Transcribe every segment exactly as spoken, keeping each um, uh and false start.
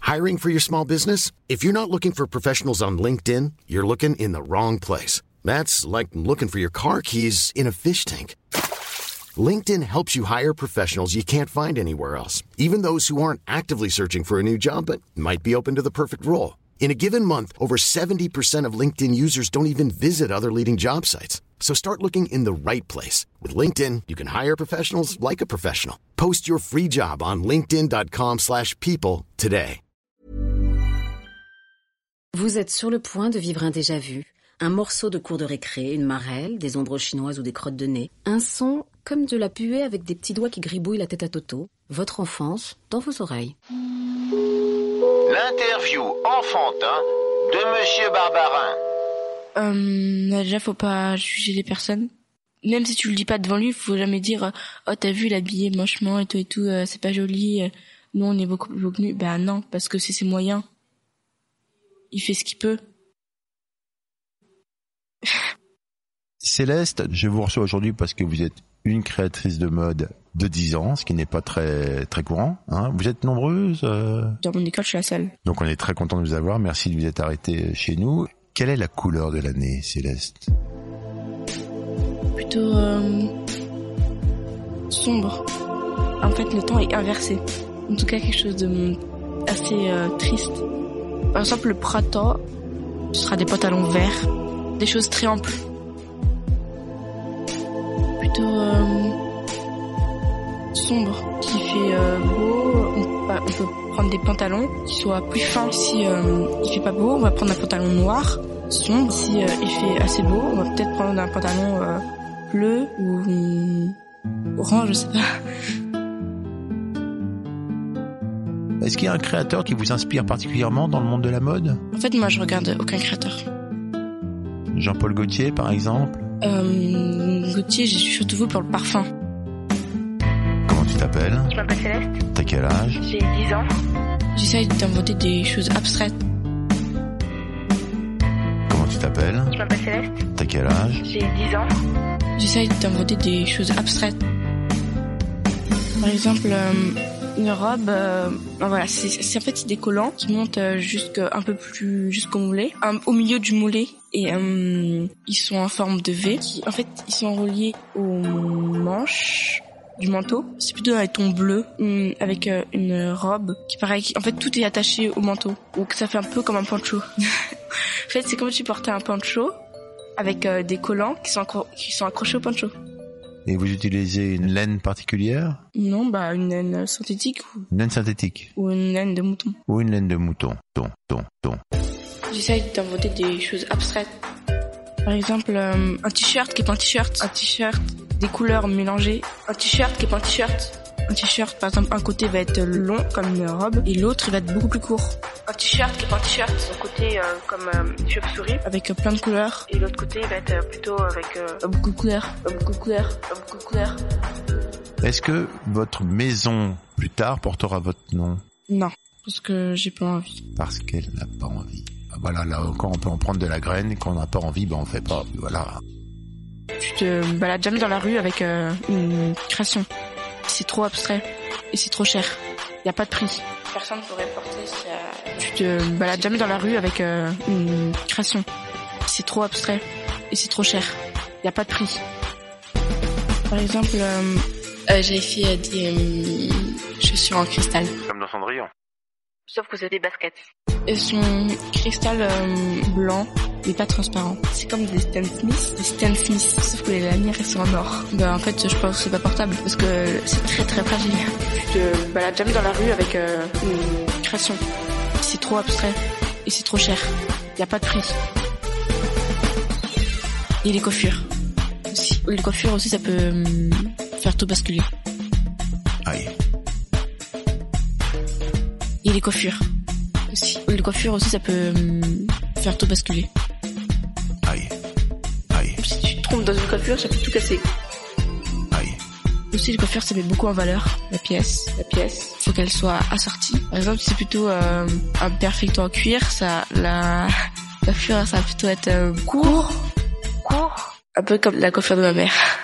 Hiring for your small business? If you're not looking for professionals on LinkedIn, you're looking in the wrong place. That's like looking for your car keys in a fish tank. LinkedIn helps you hire professionals you can't find anywhere else, even those who aren't actively searching for a new job but might be open to the perfect role. In a given month, over seventy percent of LinkedIn users don't even visit other leading job sites. So start looking in the right place. With LinkedIn, you can hire professionals like a professional. Post your free job on linkedin.com slash people today. Vous êtes sur le point de vivre un déjà-vu, un morceau de cours de récré, une marelle, des ombres chinoises ou des crottes de nez, un son comme de la puée avec des petits doigts qui gribouillent la tête à Toto, votre enfance dans vos oreilles. L'interview enfantin de Monsieur Barbarin. Euh, déjà, faut pas juger les personnes. Même si tu le dis pas devant lui, faut jamais dire « Oh, t'as vu, il est habillé mochement et tout et tout, euh, c'est pas joli, euh, nous on est beaucoup plus beau que lui. » Ben non, parce que c'est ses moyens. Il fait ce qu'il peut. Céleste, je vous reçois aujourd'hui parce que vous êtes une créatrice de mode de dix ans, ce qui n'est pas très très courant. Hein. Vous êtes nombreuses euh... Dans mon école, je suis la seule. Donc on est très content de vous avoir. Merci de vous être arrêtée chez nous. Quelle est la couleur de l'année, Céleste? Plutôt euh, sombre. En fait, le temps est inversé. En tout cas, quelque chose de assez euh, triste. Par exemple, le printemps, ce sera des pantalons verts, des choses très amples. Plutôt euh, sombre, qui fait euh, beau. On, on peut prendre des pantalons qui soient plus fins. Si euh, il fait pas beau, on va prendre un pantalon noir, sombre. Si euh, il fait assez beau, on va peut-être prendre un pantalon euh, bleu ou euh, orange, je sais pas. Est-ce qu'il y a un créateur qui vous inspire particulièrement dans le monde de la mode? En fait, moi, je regarde aucun créateur. Jean-Paul Gaultier, par exemple? Euh, Gaultier, j'ai surtout vu pour le parfum. Comment tu t'appelles? Je m'appelle Céleste. T'as quel âge? J'ai dix ans. J'essaye d'inventer des choses abstraites. Comment tu t'appelles? Je m'appelle Céleste. T'as quel âge? J'ai dix ans. J'essaye d'inventer des choses abstraites. Par exemple, euh, une robe, euh, ben voilà, c'est, c'est en fait c'est des collants qui montent euh, jusqu'à un peu plus jusqu'au mollet, un, au milieu du mollet, et euh, ils sont en forme de V. Qui, en fait, ils sont reliés aux manches du manteau. C'est plutôt un ton bleu hum, avec euh, une robe qui pareil. Qui, en fait, tout est attaché au manteau, donc ça fait un peu comme un poncho. En fait, c'est comme si tu portais un poncho avec euh, des collants qui sont accro- qui sont accrochés au poncho. Et vous utilisez une laine particulière? Non, bah une laine synthétique ou une laine synthétique ou une laine de mouton. Ou une laine de mouton. Ton, ton, ton. J'essaye d'inventer des choses abstraites. Par exemple, euh, un t-shirt qui est pas un t-shirt, un t-shirt, des couleurs mélangées, un t-shirt qui est pas un t-shirt. Un t-shirt, par exemple, un côté va être long comme une robe et l'autre il va être beaucoup plus court. Un t-shirt qui est pas un t-shirt, un côté euh, comme euh, une chauve-souris avec euh, plein de couleurs et l'autre côté va être euh, plutôt avec euh, beaucoup de couleurs, beaucoup de couleurs, beaucoup de couleurs. Est-ce que votre maison plus tard portera votre nom? Non, parce que j'ai pas envie. Parce qu'elle n'a pas envie. Voilà, là encore on peut en prendre de la graine, quand on n'a pas envie, ben on fait pas. Voilà. Tu te balades jamais dans la rue avec euh, une création. C'est trop abstrait et c'est trop cher. Y a pas de prix. Personne pourrait porter ça. Tu te balades jamais dans la rue avec euh, une création. C'est trop abstrait et c'est trop cher. Y a pas de prix. Par exemple, euh, euh, j'ai fait euh, des euh, chaussures en cristal. Comme dans Cendrillon. Sauf que c'est des baskets. Elles sont cristal euh, blanc, mais pas transparent. C'est comme des Stan Smith, des Stan Smith, sauf que les lanières elles sont en or. Bah en fait, je pense que c'est pas portable parce que c'est très très fragile. Tu te balades jamais dans la rue avec euh, une création. C'est trop abstrait et c'est trop cher. Y a pas de prix. Et les coiffures aussi. Les coiffures aussi, ça peut euh, faire tout basculer. Aïe. Et les coiffures aussi. Les coiffures aussi, ça peut euh, faire tout basculer. Aïe. Aïe. Si tu te trompes dans une coiffure, ça peut tout casser. Aïe. Aussi, les coiffures, ça met beaucoup en valeur la pièce. La pièce, faut qu'elle soit assortie. Par exemple, si c'est plutôt euh, un perfecto en cuir, ça, la coiffure, ça va plutôt être euh, court, court, un peu comme la coiffure de ma mère.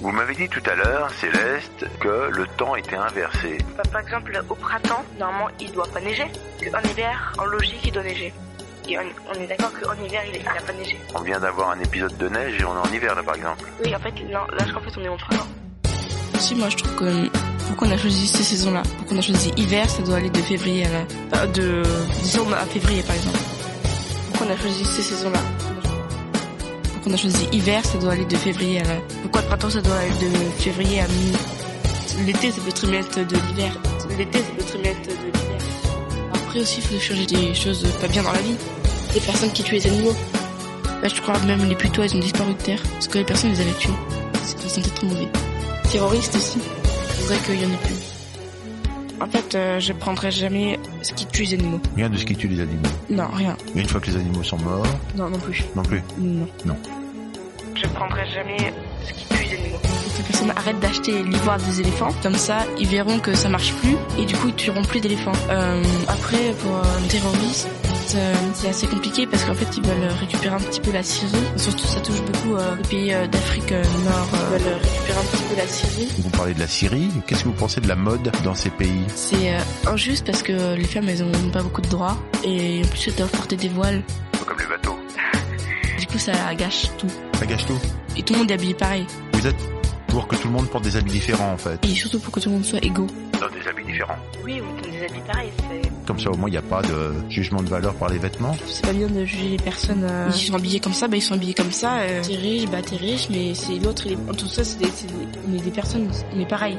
Vous m'avez dit tout à l'heure, Céleste, que le temps était inversé. Bah, par exemple, au printemps, normalement, il doit pas neiger. En hiver, en logique, il doit neiger. Et on, on est d'accord qu'en hiver, il n'a pas neigé. On vient d'avoir un épisode de neige et on est en hiver là par exemple. Oui, en fait, là, là je crois qu'en fait, on est en printemps. Si, moi, je trouve que pourquoi on a choisi ces saisons-là. Pourquoi on a choisi hiver, ça doit aller de février à la... Enfin, de décembre à février, par exemple. Pourquoi on a choisi ces saisons-là. Pourquoi on a choisi hiver, ça doit aller de février à la... Pourquoi le printemps, ça doit aller de février à mi... L'été, ça peut trimestre de l'hiver. L'été, ça peut trimestre de l'hiver. Après aussi, il faut changer des choses pas bien dans la vie. Les personnes qui tuent les animaux. Bah, je crois même les putois, ils ont disparu de terre. Parce que les personnes les avaient tués. C'est ça être mauvais. Terroristes aussi. C'est vrai qu'il y en a plus. En fait, euh, je prendrai jamais ce qui tue les animaux. Rien de ce qui tue les animaux. Non, rien. Et une fois que les animaux sont morts. Non, non plus. Non plus. Non. Non. Je prendrai jamais ce qui tue les animaux. Les personnes arrêtent d'acheter l'ivoire des éléphants. Comme ça, ils verront que ça marche plus. Et du coup, ils tueront plus d'éléphants. Euh, après, pour un terroriste, c'est assez compliqué parce qu'en fait, ils veulent récupérer un petit peu la Syrie. Surtout, ça touche beaucoup euh, les pays euh, d'Afrique euh, Nord. Euh, ils veulent récupérer un petit peu la Syrie. Vous parlez de la Syrie. Qu'est-ce que vous pensez de la mode dans ces pays? C'est euh, injuste parce que les femmes, elles ont pas beaucoup de droits. Et en plus, elles doivent porter des voiles. Comme les bateaux. Du coup, ça gâche tout. Ça gâche tout. Et tout le monde est habillé pareil. Vous êtes pour que tout le monde porte des habits différents en fait. Et surtout pour que tout le monde soit égaux. Dans des habits différents. Oui, ou dans des habits pareils. C'est... Comme ça au moins il n'y a pas de jugement de valeur par les vêtements. C'est pas bien de juger les personnes. Euh... Ils sont habillés comme ça, bah ils sont habillés comme ça. Euh... T'es riche, bah t'es riche, mais c'est l'autre. Il est... En tout ça, c'est des, c'est des... On est des personnes, on est pareil.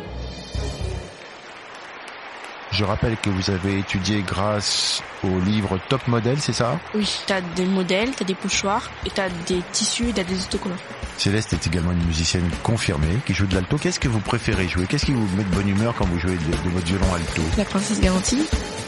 Je rappelle que vous avez étudié grâce au livre Top Model, c'est ça? Oui, t'as des modèles, t'as des pochoirs, et t'as des tissus, et t'as des autocollants. Céleste est également une musicienne confirmée qui joue de l'alto. Qu'est-ce que vous préférez jouer? Qu'est-ce qui vous met de bonne humeur quand vous jouez de, de votre violon alto? La princesse garantie.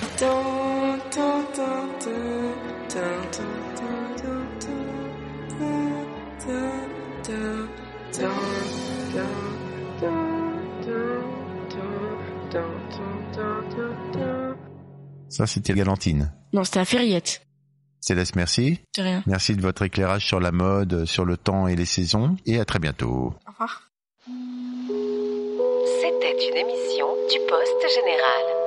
Ça, c'était Galantine. Non, c'était la Ferriette. Céleste, merci. De rien. Merci de votre éclairage sur la mode, sur le temps et les saisons. Et à très bientôt. Au revoir. C'était une émission du Poste Général.